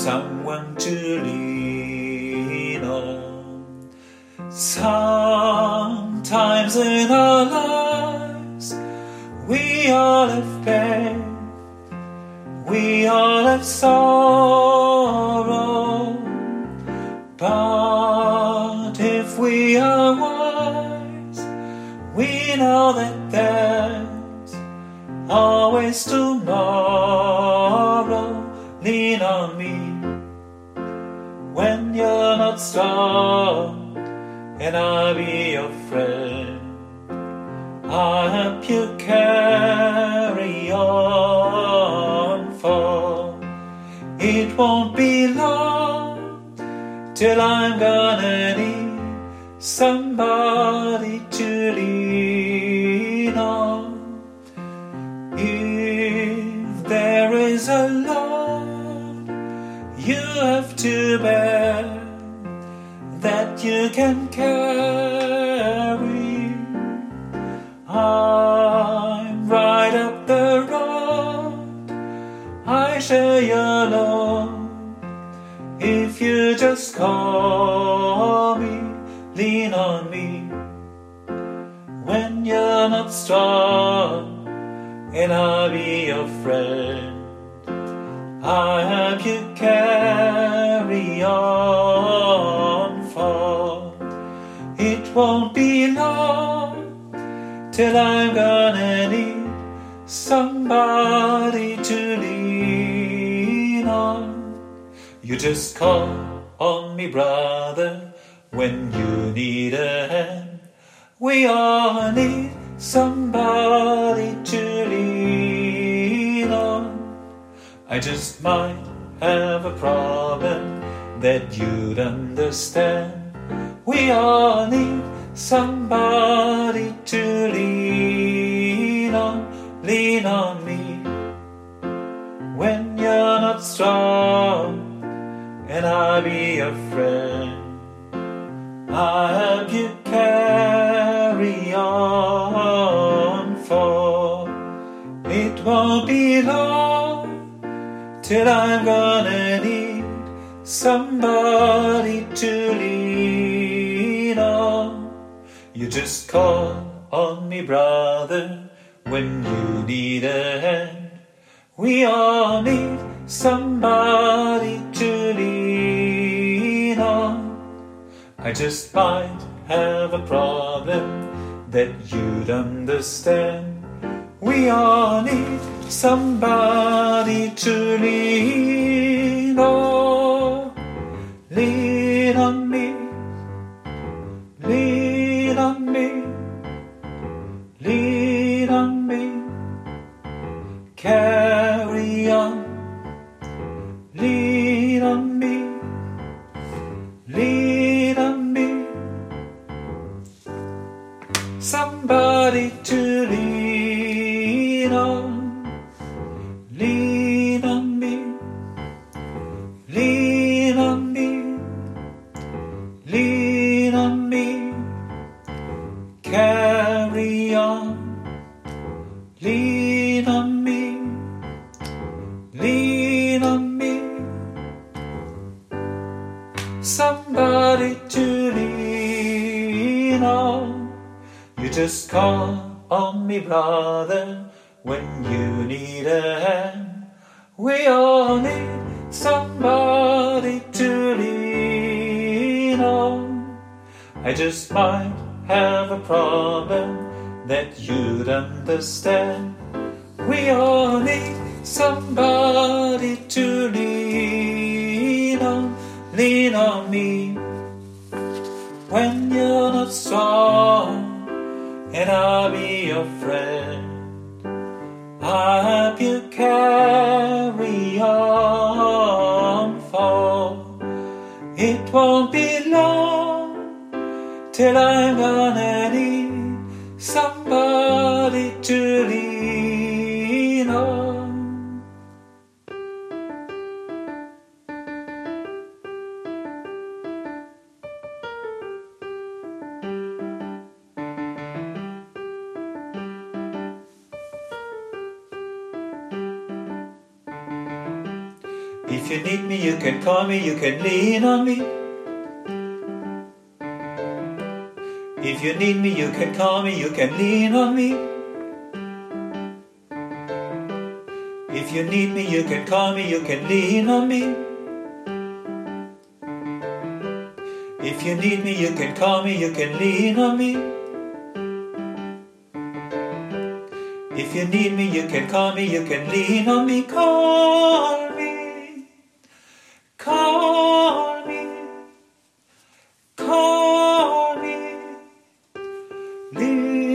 someone to lean on. Sometimes in our lives we all have pain, we all have sorrow, but if we are wise, we know that there's always tomorrow. Lean on me when you're not strong, and I'll be your friend. I'll help you carry on, for it won't be long till I'm gonna need somebody to lean on. If there is a load you have to bear that you can carry, I'm right up the road, I share your load. If you just call me, lean on me when you're not strong, and I'll be your friend. I'll help you carry on, for it won't be long till I'm gonna need somebody to lean on. You just call on me, brother, when you need a hand. We all need somebody to lean on. I just might have a problem that you'd understand. We all need somebody to lean on. Lean on me when you're not strong, and I'll be your friend. I'll help you carry on, for it won't be long till I'm gonna need somebody to lean on. You just call on me, brother, when you need a hand. We all need somebody to lean on. I just might have a problem that you'd understand. We all need somebody to lean on. Lean on me, lean on me, lean on me. Carry on, lean on me, lean on me. Somebody to lean on, lean on me, lean on me, lean on me. Carry on, lean on me, lean on me. Somebody to lean on. You just call on me, brother, when you need a hand. We all need somebody to lean on. I just might have a problem that you'd understand. We all need somebody to lean on. Lean on me when you're not strong, and I'll be your friend. I'll help you carry on, for it won't be long till I'm gonna need somebody to lean on. If you need me, you can call me, you can lean on me. If you need me, you can call me, you can lean on me. If you need me, you can call me, you can lean on me. If you need me, you can call me, you can lean on me. If you need me, you can call me, you can lean on me. Call me, call me, call me, lean